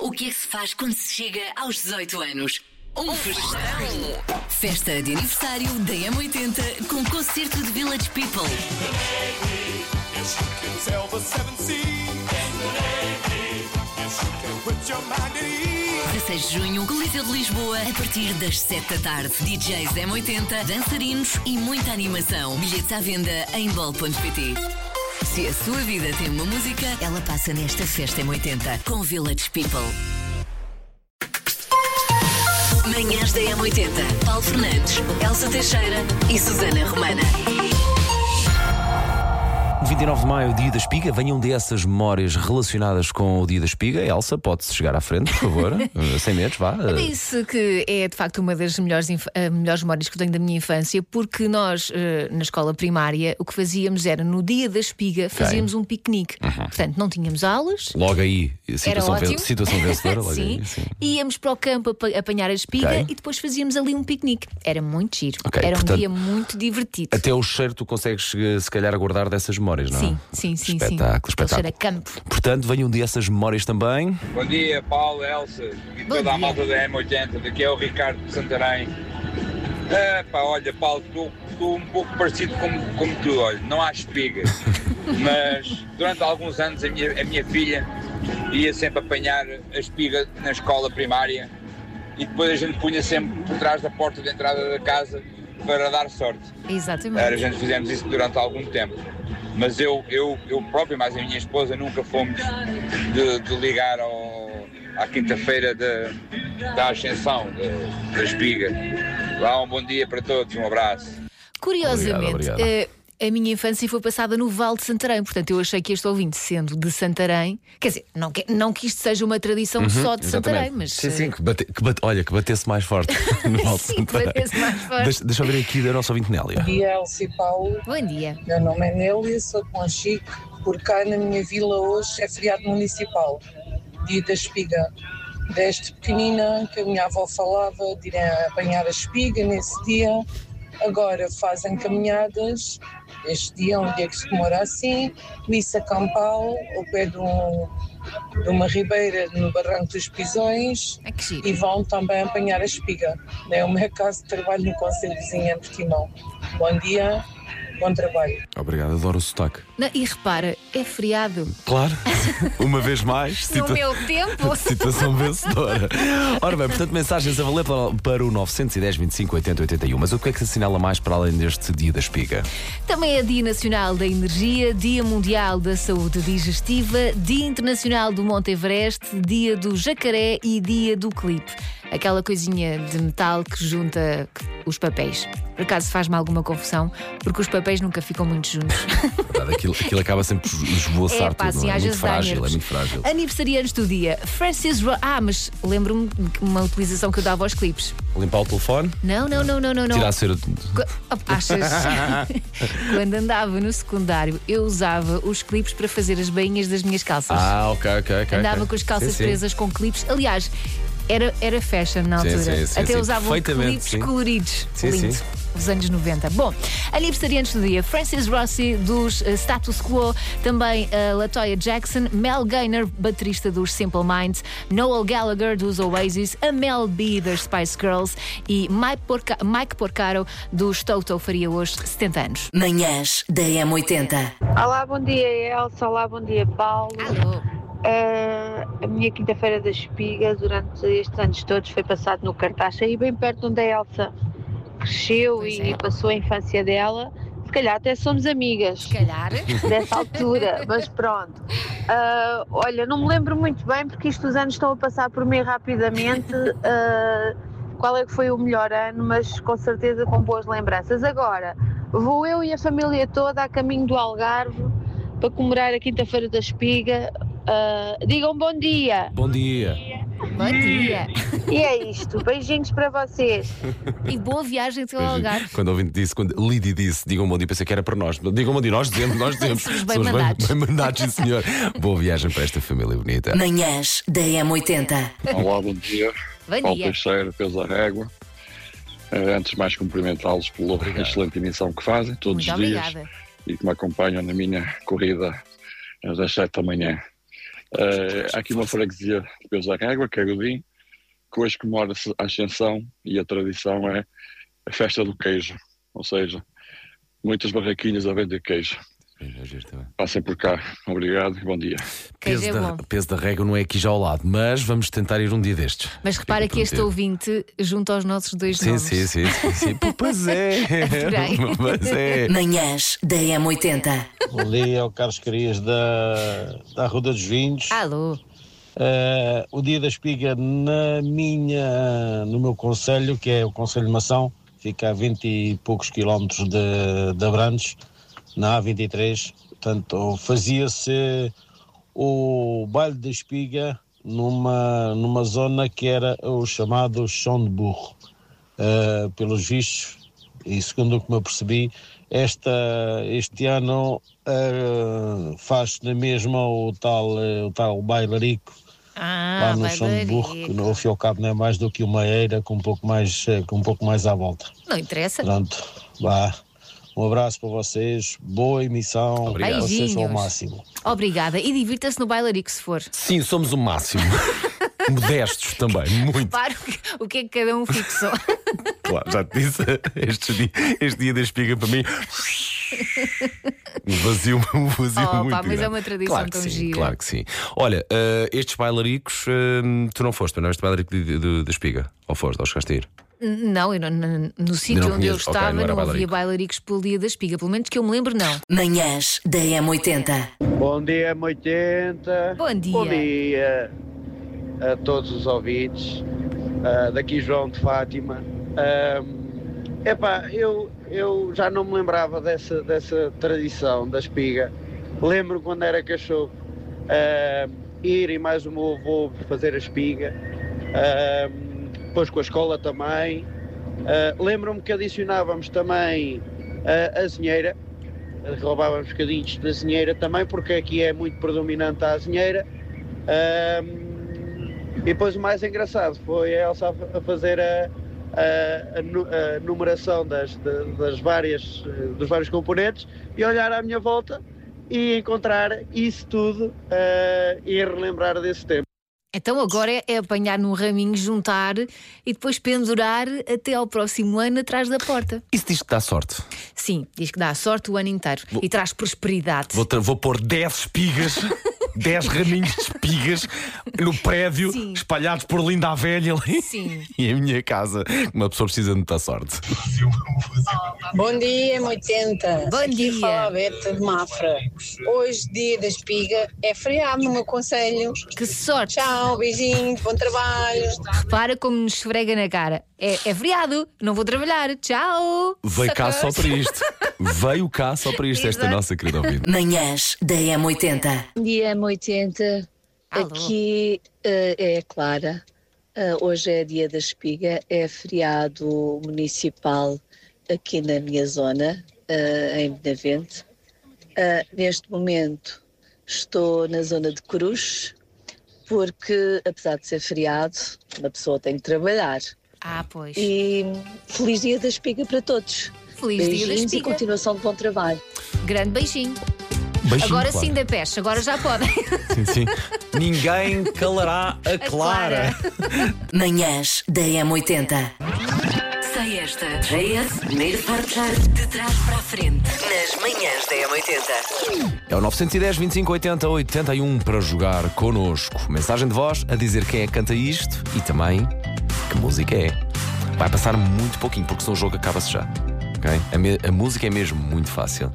O que é que se faz quando se chega aos 18 anos? Um festão! Festa de aniversário da M80 com concerto de Village People. 16 de junho, Coliseu de Lisboa, a partir das 7 da tarde. DJs M80, dançarinos e muita animação. Bilhetes à venda em bol.pt. Se a sua vida tem uma música, ela passa nesta Festa M80 com Village People. Manhãs da M80. Paulo Fernandes, Elsa Teixeira e Susana Romana. 29 de maio, dia da espiga. Venham dessas memórias relacionadas com o dia da espiga. Elsa, pode-se chegar à frente, por favor. Sem medos, vá. Eu disse que é de facto uma das melhores memórias que eu tenho da minha infância, porque nós, na escola primária, o que fazíamos era, no dia da espiga, fazíamos um piquenique. Portanto, não tínhamos aulas. Logo aí, situação vencedora. Logo sim. Aí, sim. Íamos para o campo apanhar a espiga e depois fazíamos ali um piquenique. Era muito giro. Era portanto, um dia muito divertido. Até o cheiro tu consegues, se calhar, guardar dessas memórias, não é? Sim. Espetáculo. Cheiro a campo. Portanto, venham dessas memórias também. Bom dia, Paulo, Elsa e toda a malta da M80. Daqui é o Ricardo de Santarém. Olha, Paulo, estou um pouco parecido como tu. Olha, não há espigas, mas durante alguns anos a minha filha ia sempre apanhar a espiga na escola primária e depois a gente punha sempre por trás da porta de entrada da casa para dar sorte. Exatamente. A gente fizemos isso durante algum tempo. Mas eu próprio, mais a minha esposa, nunca fomos de ligar à quinta-feira da Ascensão, da espiga. Lá, um bom dia para todos, um abraço. Curiosamente, Obrigado. a minha infância foi passada no Vale de Santarém. Portanto, eu achei que este ouvinte, sendo de Santarém, quer dizer, não que isto seja uma tradição só de Santarém, mas... Sim, que batesse mais forte no Vale de sim, que Santarém. batesse mais forte. Deixa eu ver aqui da nossa ouvinte Nélia. Bom dia, Elsa e Paulo. Bom dia. Meu nome é Nélia, sou de Monchique. Por cá na minha vila hoje é feriado municipal, dia da espiga. Desde pequenina que a minha avó falava de ir apanhar a espiga nesse dia. Agora fazem caminhadas. Este dia é um dia que se comemora assim, missa campal, ao pé de uma ribeira no Barranco dos Pisões, Que giro. e vão também apanhar a espiga. É o meu caso de trabalho no Conselho de Vizinha em Portimão. Bom dia, bom trabalho. Obrigado, adoro o sotaque. E repara, é feriado. Claro, uma vez mais. No meu tempo. Situação vencedora. Ora bem, portanto, mensagens a valer para o 910 25 80 81. Mas o que é que se assinala mais para além deste dia da espiga? Também é Dia Nacional da Energia, Dia Mundial da Saúde Digestiva, Dia Internacional do Monte Everest, Dia do Jacaré e Dia do Clipe. Aquela coisinha de metal que junta os papéis. Por acaso faz-me alguma confusão, porque os papéis nunca ficam muito juntos. Verdade, aquilo acaba sempre por esvoaçar tudo. Assim, Não é? às Muito vezes dá frágil, nervos. é muito frágil. Aniversarianos do dia. Mas lembro-me uma utilização que eu dava aos clipes. Limpar o telefone? Não. Tirar a cera. Achas? Quando andava no secundário, eu usava os clipes para fazer as bainhas das minhas calças. Ok. Andava com as calças Sim. presas com clipes. Aliás, era fashion na altura. Sim, Até sim. usavam Perfeitamente, clipes sim. coloridos. Sim, Lindo. sim. Dos anos 90. Bom, aniversariantes do dia: Francis Rossi, dos Status Quo, também Latoya Jackson, Mel Gaynor, baterista dos Simple Minds, Noel Gallagher, dos Oasis, a Mel B, das Spice Girls e Mike Porcaro, dos Toto, faria hoje 70 anos. Manhãs da M80. Olá, bom dia Elsa, olá, bom dia Paulo. Alô. A minha quinta-feira da espiga durante estes anos todos foi passado no Cartaxa e bem perto onde a Elsa cresceu e passou a infância dela. Se calhar até somos amigas. Se calhar. Dessa altura, mas pronto. Olha, não me lembro muito bem porque isto os anos estão a passar por mim rapidamente. Qual é que foi o melhor ano, mas com certeza com boas lembranças. Agora, vou eu e a família toda a caminho do Algarve para comemorar a quinta-feira da espiga. Digam bom dia. Bom dia. Bom dia. E é isto, beijinhos para vocês. E boa viagem até ao Algarve. Quando Lídia disse, digam bom dia, pensei que era para nós. Digam bom dia, nós dizemos. Somos bem mandados. Bem mandados, sim, senhor. Boa viagem para esta família bonita. Manhãs da M80. Olá, bom dia. Bom Paulo dia. Teixeira, Peso da Régua. Antes de mais, cumprimentá-los pela excelente emissão que fazem todos Muito os dias obrigada. e que me acompanham na minha corrida das 7 da manhã. Há aqui uma freguesia de Peso da Régua, que é Godinho, que hoje comemora-se a Ascensão e a tradição é a festa do queijo, ou seja, muitas barraquinhas a vender queijo. Passem por cá, obrigado e bom dia. Peso da Régua não é aqui já ao lado, mas vamos tentar ir um dia destes. Mas repara que este ouvinte junta aos nossos dois nomes. Sim. Pois é. Pois é. Manhãs da M80. Bom dia, é o Carlos Carias da Rua dos Vinhos. Alô. O dia da espiga no meu concelho, que é o Concelho de Mação, fica a 20 e poucos quilómetros de Abrantes, na A23. Portanto, fazia-se o baile da espiga numa zona que era o chamado Chão de Burro. Pelos vistos, e segundo o que me apercebi, este ano faz na mesma o tal bailarico lá no Chão de Burro, que ao fim e ao cabo não é mais do que uma eira com um pouco mais à volta. Não interessa. Pronto, vá. Um abraço para vocês, boa emissão. Obrigado. Vocês são o máximo. Obrigada. E divirta-se no bailarico se for. Sim, somos o máximo. Modestos também, muito. Repare o que é que cada um fixou. Claro, já te disse, este dia da espiga para mim. Um vazio muito mas grande. é uma tradição claro tão sim, gira. Claro que sim. Olha, estes bailaricos, tu não foste, não é? Este bailarico da espiga? Ou foste? Ou chegaste a ir? Não, eu no sítio onde eu estava não havia bailaricos pelo dia da espiga. Pelo menos que eu me lembro, não. Manhãs da M80. Bom dia, M80. Bom dia. Bom dia a todos os ouvintes. Daqui João de Fátima. Eu já não me lembrava dessa tradição da espiga. Lembro quando era cachorro ir e mais o meu avô fazer a espiga. Depois com a escola também. Lembro-me que adicionávamos também a azinheira. Roubávamos bocadinhos da azinheira também, porque aqui é muito predominante a azinheira. E depois o mais engraçado foi a Elsa a fazer a numeração dos vários componentes e olhar à minha volta e encontrar isso tudo e relembrar desse tempo. Então agora é apanhar num raminho, juntar e depois pendurar até ao próximo ano atrás da porta. Isso diz que dá sorte. Sim, diz que dá sorte o ano inteiro e traz prosperidade. Vou pôr 10 espigas, 10 raminhos de espigas no prédio, Sim. espalhados por Linda a Velha ali. Sim. E a minha casa, uma pessoa precisa de muita sorte. Bom dia, M80. Bom Aqui dia. fala a Beta de Mafra. Hoje, dia da espiga, é feriado no meu concelho. Que sorte! Tchau, beijinhos, bom trabalho. Repara como nos esfrega na cara. É feriado, não vou trabalhar. Tchau! Veio cá só para isto. Veio cá só para isto, esta Exato. nossa querida ouvinte. Manhãs da M80. Bom dia, M80. Alô. Aqui é a Clara. Hoje é dia da espiga, é feriado municipal aqui na minha zona, em Benavente. Neste momento estou na zona de Cruz, porque apesar de ser feriado, uma pessoa tem que trabalhar. Pois. E feliz dia da espiga para todos. Feliz dia da Beijinhos e espiga. continuação de bom trabalho. Grande beijinho. Beijinho, Agora Clara. sim da peste, agora já podem. Sim. Ninguém calará a Clara. Manhãs da M80. Sei esta. JS, primeiro portar de trás para a frente. Nas manhãs da M80. É o 910 25 80 81 para jogar connosco. Mensagem de voz a dizer quem é que canta isto e também que música é. Vai passar muito pouquinho, porque senão o jogo acaba-se já. Okay? A música é mesmo muito fácil.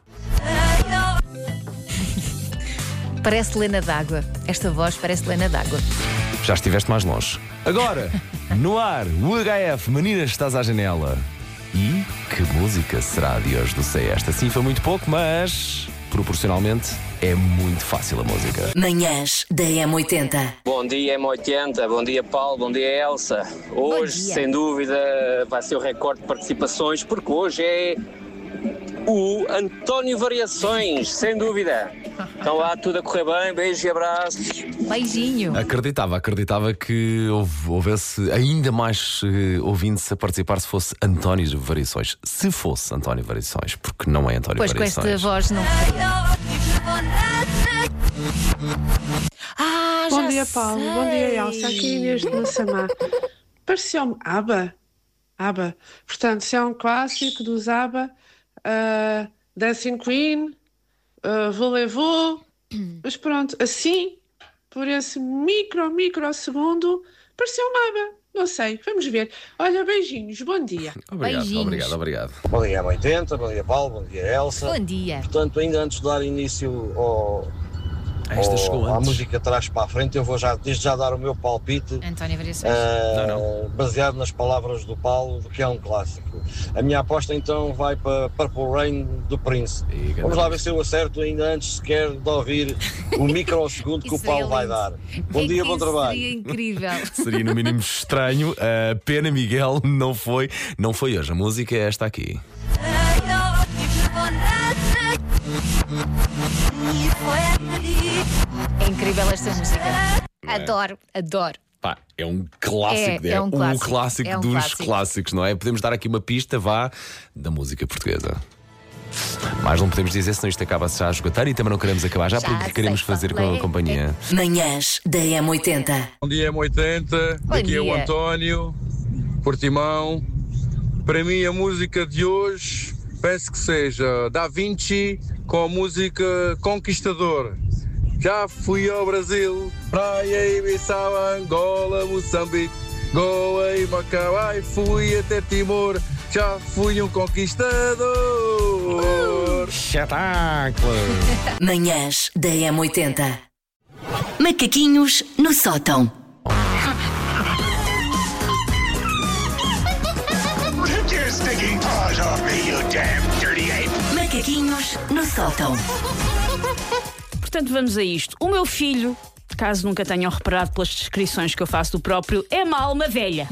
Parece Lena d'Água. Esta voz parece Lena d'Água. Já estiveste mais longe. Agora, no ar, o HF, Meninas, estás à janela. E que música será de hoje do Sei Esta? Sim, foi muito pouco, mas proporcionalmente é muito fácil a música. Manhãs da M80. Bom dia, M80, bom dia, Paulo, bom dia, Elsa. Hoje, dia. sem dúvida, vai ser o recorde de participações, porque hoje é o António Variações, sem dúvida. Então lá, tudo a correr bem, beijos e abraços. Beijinho. Acreditava que houvesse ainda mais ouvintes a participar se fosse António Variações. Se fosse António Variações, porque não é António Pois com Variações. esta voz não. Bom dia, Paulo. Bom dia, Elsa. Aqui Inês de Massamá. Pareceu-me ABBA. Portanto, se é um clássico dos ABBA, Dancing Queen, Voulez-vous. Mas pronto, assim, por esse microsegundo, pareceu-me ABBA. Não sei, vamos ver. Olha, beijinhos, bom dia. Obrigado. Bom dia, M80, bom dia, Paulo, bom dia, Elsa. Bom dia. Portanto, ainda antes de dar início Esta chegou à antes. música trás para a frente, eu vou desde já dar o meu palpite. António Variações. Baseado nas palavras do Paulo, que é um clássico. A minha aposta então vai para Purple Rain do Prince. Vamos lá ver se eu acerto ainda antes sequer de ouvir o microsegundo que o Paulo vai dar. Bom dia, bom trabalho. Seria incrível. Seria no mínimo estranho. Pena, Miguel, não foi hoje. A música é esta aqui. É incrível esta música. Adoro. Pá, é um clássico, É um clássico. É um dos clássico. clássicos, não é? Podemos dar aqui uma pista, da música portuguesa. Mas não podemos dizer, senão isto acaba-se já a esgotar e também não queremos acabar já porque queremos fazer com a companhia. Manhãs da M80. Bom dia, M80. Daqui é o António, Portimão. Para mim, a música de hoje, penso que seja Da Vinci com a música Conquistador. Já fui ao Brasil, Praia, Ibiçal, Angola, Moçambique, Goa e Macau, ai, fui até Timor, já fui um conquistador. Espetáculo! Manhãs da M80. Macaquinhos no sótão. Macaquinhos no sótão. Portanto, vamos a isto. O meu filho, caso nunca tenham reparado pelas descrições que eu faço do próprio, é uma alma velha.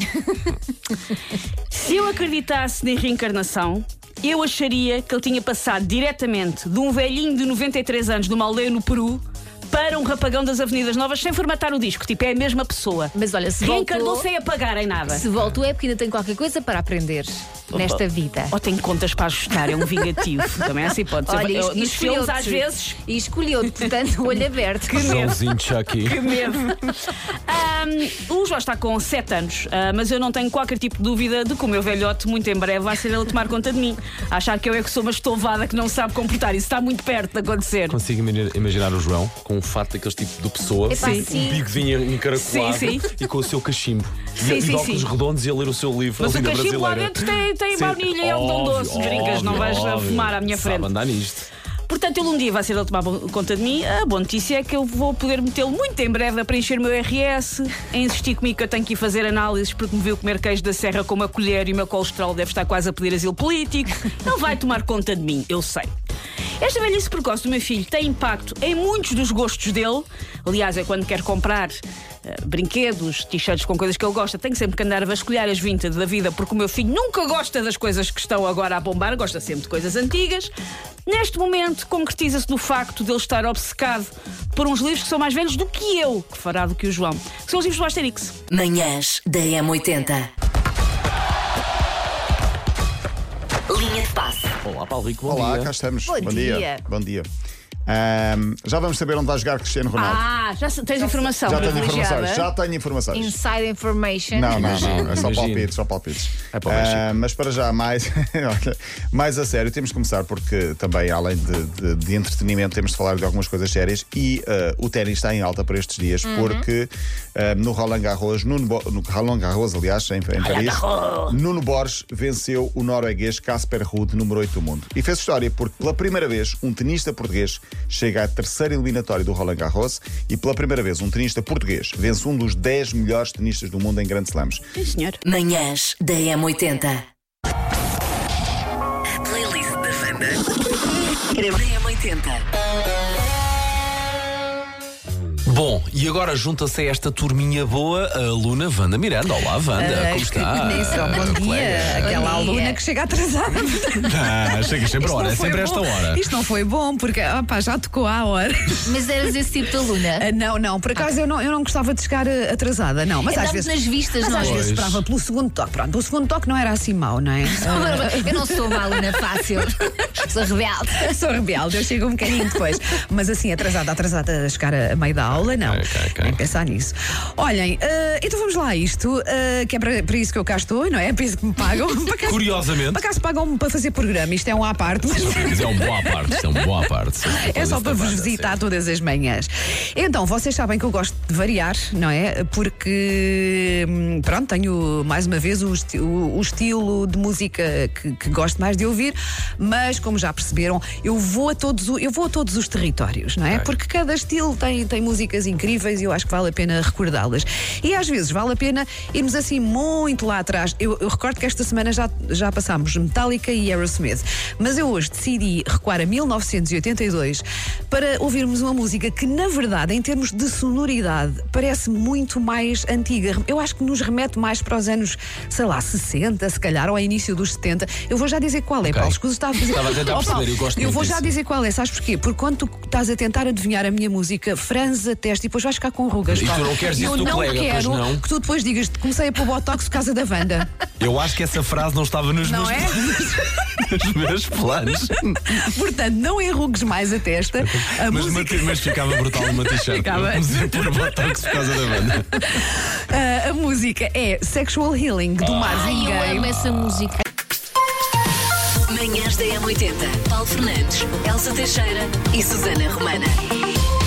Se eu acreditasse na reencarnação, eu acharia que ele tinha passado diretamente de um velhinho de 93 anos de uma aldeia no Peru para um rapagão das Avenidas Novas sem formatar o disco. Tipo, é a mesma pessoa. Mas olha, se reencarnou voltou, sem apagar em nada. Se voltou é porque ainda tem qualquer coisa para aprender nesta vida. Ou tem contas para ajustar, é um vingativo. Também é assim, pode ser. Olha, Nos filmes, às vezes. E escolheu-te, portanto, olho aberto. Que medo. Joãozinho de Chucky. Que medo. O João está com 7 anos, mas eu não tenho qualquer tipo de dúvida de que o meu velhote, muito em breve, vai ser ele a tomar conta de mim. Achar que eu é que sou uma estovada que não sabe comportar. Isso está muito perto de acontecer. Consigo imaginar o João com um fato daqueles tipo de pessoa, Epá, com um bigodinho encaracolado e com o seu cachimbo. E de óculos redondos e a ler o seu livro. Mas o ali na cachimbo lá brasileira. dentro tem baunilha e algodão doce. Brincas, não vais fumar à minha frente. Sabe andar nisto. Portanto, ele um dia vai ser ele a tomar conta de mim. A boa notícia é que eu vou poder metê-lo muito em breve a preencher o meu RS, a insistir comigo que eu tenho que ir fazer análises porque me viu comer queijo da serra com uma colher e o meu colesterol deve estar quase a pedir asilo político. Ele vai tomar conta de mim, eu sei. Esta velhice precoce do meu filho tem impacto em muitos dos gostos dele. Aliás, é quando quer comprar brinquedos, t-shirts com coisas que ele gosta, tenho sempre que andar a vasculhar as vintage da vida, porque o meu filho nunca gosta das coisas que estão agora a bombar, gosta sempre de coisas antigas. Neste momento, concretiza-se no facto de ele estar obcecado por uns livros que são mais velhos do que eu, que fará do que o João, que são os livros do Asterix. Manhãs da M80. Linha de passe. Olá, Paulo Rico, bom Olá, dia. cá estamos. Bom dia. Bom dia. Já vamos saber onde vai jogar Cristiano Ronaldo. Já tens informação Já tenho privilegiada? informações. Já tenho informações. Inside information. Não, é só Imagino. palpites, só palpites. É para o México. Mas para já, mais a sério, temos que começar porque também, além de entretenimento, temos de falar de algumas coisas sérias e o ténis está em alta para estes dias porque no Roland Garros, aliás, em Paris, Nuno Borges venceu o norueguês Casper Ruud, número 8 do mundo. E fez história porque pela primeira vez um tenista português chega à terceira eliminatória do Roland Garros e pela primeira vez um tenista português vence um dos 10 melhores tenistas do mundo em Grand Slams. Sim, senhor. Manhãs da M80. A playlist da Wanda. Da M80. Bom, e agora junta-se a esta turminha boa a aluna Wanda Miranda. Olá, Wanda, como está? Nem só bom dia. Aquela aluna que chega atrasada. Chega sempre a hora, é sempre esta hora. Isto não foi bom, porque já tocou à hora. Mas eras esse tipo de aluna? Não, por acaso eu não gostava de chegar atrasada, não. Mas às vezes nas vistas, mas não às é? vezes esperava pelo segundo toque. Pronto, o segundo toque não era assim mau, não é? Eu não sou uma aluna fácil. Sou rebelde. Sou rebelde, eu chego um bocadinho depois. Mas assim, atrasada a chegar a meio da aula. Paula, não. Ok. Nem pensar nisso. Olhem, então vamos lá a isto, que é para isso que eu cá estou, não é? É para isso que me pagam. Curiosamente. Para acaso pagam-me para fazer programa, isto é um à parte. Mas é um bom à parte. É só para vos visitar todas as manhãs. Então, vocês sabem que eu gosto de variar, não é? Porque, pronto, tenho mais uma vez o estilo de música que gosto mais de ouvir, mas como já perceberam, eu vou a todos os territórios, não é? Porque cada estilo tem músicas incríveis e eu acho que vale a pena recordá-las. E às vezes vale a pena irmos assim muito lá atrás. Eu recordo que esta semana já passámos Metallica e Aerosmith, mas eu hoje decidi recuar a 1982 para ouvirmos uma música que, na verdade, em termos de sonoridade, parece muito mais antiga. Eu acho que nos remete mais para os anos, sei lá, 60, se calhar, ou ao início dos 70. Eu vou já dizer qual é, Paulo. Escusa, estava a dizer. Estava a tentar perceber, eu gosto Eu vou muito já disso. dizer qual é, sabes porquê? Porque quando tu estás a tentar adivinhar a minha música, franzes a testa e depois vais ficar com rugas. E tu Paulo. não queres E isso eu do não colega, pois quero não? que tu depois digas, comecei a pôr botox por causa da Wanda. Eu acho que essa frase não estava nos Não é? nos meus planos. Portanto, não enrugues mais a testa. Mas ficava brutal uma t-shirt. Ficava. Comecei a pôr botox por causa da banda. A música é Sexual Healing, do Marvin Eu Gaye. amo essa música. Manhãs da M80. Paulo Fernandes, Elsa Teixeira e Susana Romana.